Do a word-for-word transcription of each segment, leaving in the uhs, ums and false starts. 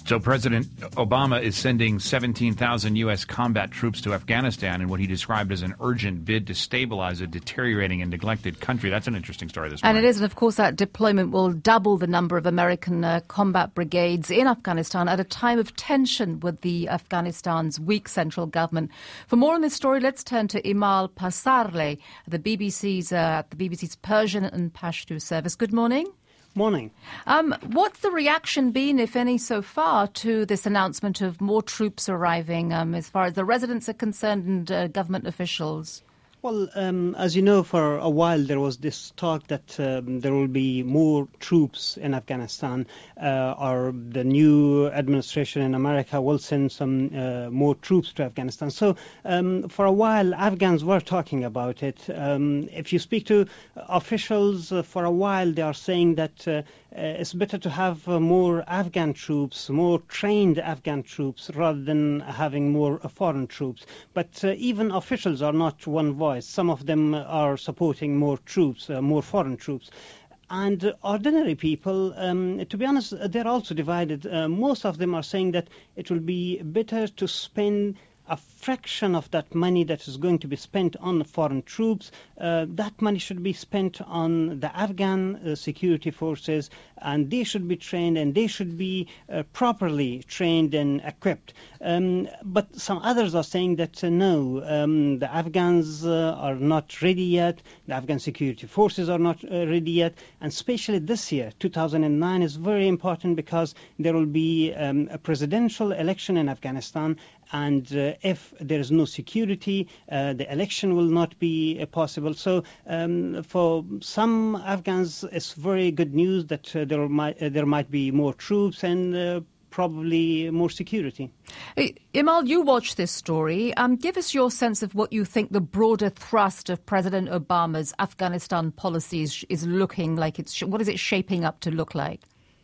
So President Obama is sending seventeen thousand U S combat troops to Afghanistan in what he described as an urgent bid to stabilize a deteriorating and neglected country. That's an interesting story this morning. And it is, and of course that deployment will double the number of American uh, combat brigades in Afghanistan at a time of tension with the Afghanistan's weak central government. For more on this story, let's turn to Imal Pasarle, the B B C's uh, the B B C's Persian and Pashto service. Good morning. Morning. Um, what's the reaction been, if any, so far to this announcement of more troops arriving um, as far as the residents are concerned and uh, government officials? Well, um, as you know, for a while there was this talk that um, there will be more troops in Afghanistan, uh, or the new administration in America will send some uh, more troops to Afghanistan. So um, for a while, Afghans were talking about it. Um, if you speak to officials uh, for a while, they are saying that uh, uh, it's better to have uh, more Afghan troops, more trained Afghan troops, rather than having more uh, foreign troops. But uh, even officials are not one voice. Some of them are supporting more troops, uh, more foreign troops. And uh, ordinary people, um, to be honest, they're also divided. Uh, most of them are saying that it will be better to spend a fraction of that money that is going to be spent on foreign troops. Uh, that money should be spent on the Afghan uh, security forces, and they should be trained and they should be uh, properly trained and equipped. Um, but some others are saying that uh, no, um, the Afghans uh, are not ready yet, the Afghan security forces are not uh, ready yet, and especially this year, two thousand nine, is very important because there will be um, a presidential election in Afghanistan, and uh, if there is no security, uh, the election will not be uh, possible. So um, for some Afghans, it's very good news that uh, there might uh, there might be more troops and uh, probably more security. Hey, Imal, you watched this story. Um, give us your sense of what you think the broader thrust of President Obama's Afghanistan policy is, is looking like. It's what is it shaping up to look like?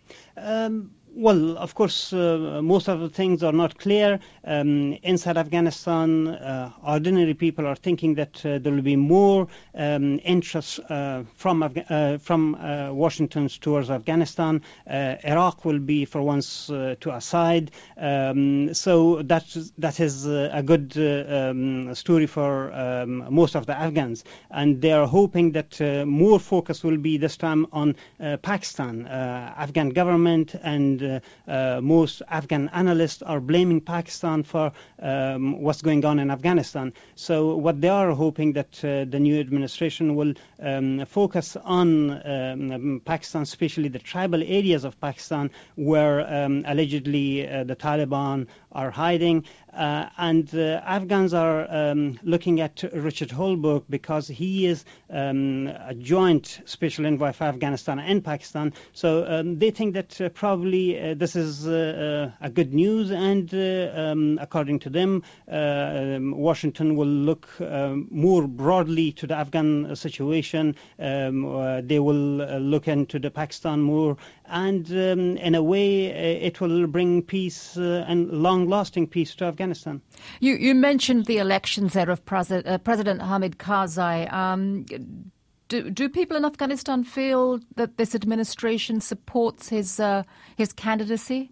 Um, Well, of course, uh, most of the things are not clear. Um, inside Afghanistan, uh, ordinary people are thinking that uh, there will be more um, interest uh, from Afga- uh, from uh, Washington towards Afghanistan. Uh, Iraq will be, for once, uh, to a side. Um, so that that is uh, a good uh, um, story for um, most of the Afghans, and they are hoping that uh, more focus will be this time on uh, Pakistan, uh, Afghan government, and Uh, uh, most Afghan analysts are blaming Pakistan for um, what's going on in Afghanistan. So what they are hoping that uh, the new administration will um, focus on um, Pakistan, especially the tribal areas of Pakistan where um, allegedly uh, the Taliban are hiding. Uh, and uh, Afghans are um, looking at Richard Holbrooke because he is um, a joint special envoy for Afghanistan and Pakistan. So um, they think that uh, probably uh, this is uh, uh, a good news, and uh, um, according to them, uh, um, Washington will look um, more broadly to the Afghan situation. Um, uh, they will uh, look into the Pakistan more, and um, in a way, uh, it will bring peace uh, and long-lasting peace to Afghanistan. You, you mentioned the elections there of President, uh, President Hamid Karzai. Um, do, do people in Afghanistan feel that this administration supports his uh, his candidacy?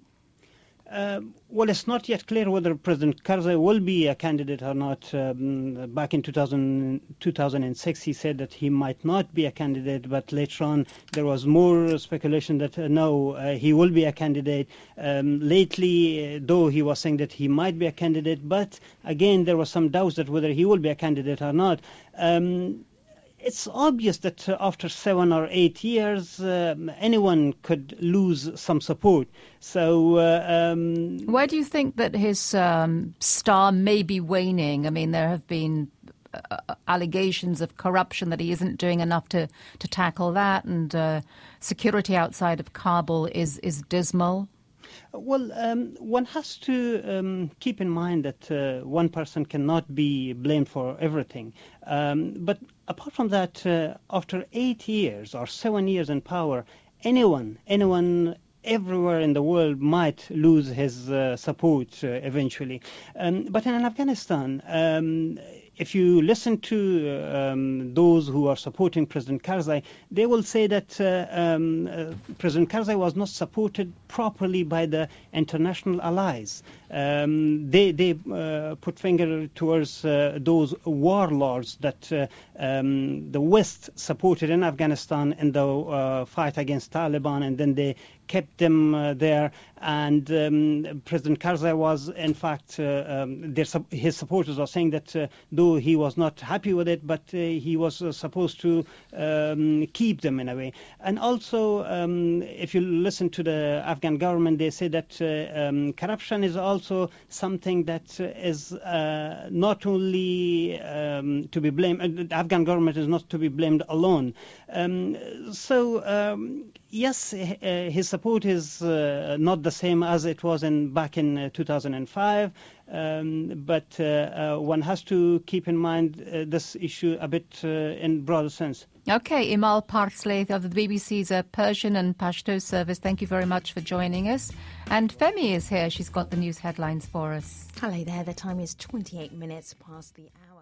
Uh, well, it's not yet clear whether President Karzai will be a candidate or not. Um, back in two thousand, two thousand six, he said that he might not be a candidate, but later on there was more speculation that uh, no, uh, he will be a candidate. Um, lately, uh, though, he was saying that he might be a candidate, but again, there was some doubts that whether he will be a candidate or not. Um, It's obvious that uh, after seven or eight years, uh, anyone could lose some support. So, uh, um, why do you think that his um, star may be waning? I mean, there have been uh, allegations of corruption, that he isn't doing enough to, to tackle that, and uh, security outside of Kabul is, is dismal. Well, um, one has to um, keep in mind that uh, one person cannot be blamed for everything. Um, but apart from that, uh, after eight years or seven years in power, anyone, anyone everywhere in the world might lose his uh, support uh, eventually. Um, but in Afghanistan, um, if you listen to um, those who are supporting President Karzai, they will say that uh, um, uh, President Karzai was not supported properly by the international allies. Um, they they uh, put finger towards uh, those warlords that uh, um, the West supported in Afghanistan in the uh, fight against Taliban, and then they kept them uh, there. And um, President Karzai was, in fact, uh, um, their, his supporters are saying that uh, though he was not happy with it, but uh, he was uh, supposed to um, keep them in a way. And also, um, if you listen to the Afghan government, they say that uh, um, corruption is also something that uh, is uh, not only um, to be blamed, uh, the Afghan government is not to be blamed alone. Um, so, um, yes, uh, his support is uh, not the same as it was in back in uh, two thousand five, um, but uh, uh, one has to keep in mind uh, this issue a bit uh, in broader sense. Okay, Imal Parsley of the B B C's uh, Persian and Pashto service, thank you very much for joining us. And Femi is here. She's got the news headlines for us. Hello there. The time is twenty-eight minutes past the hour.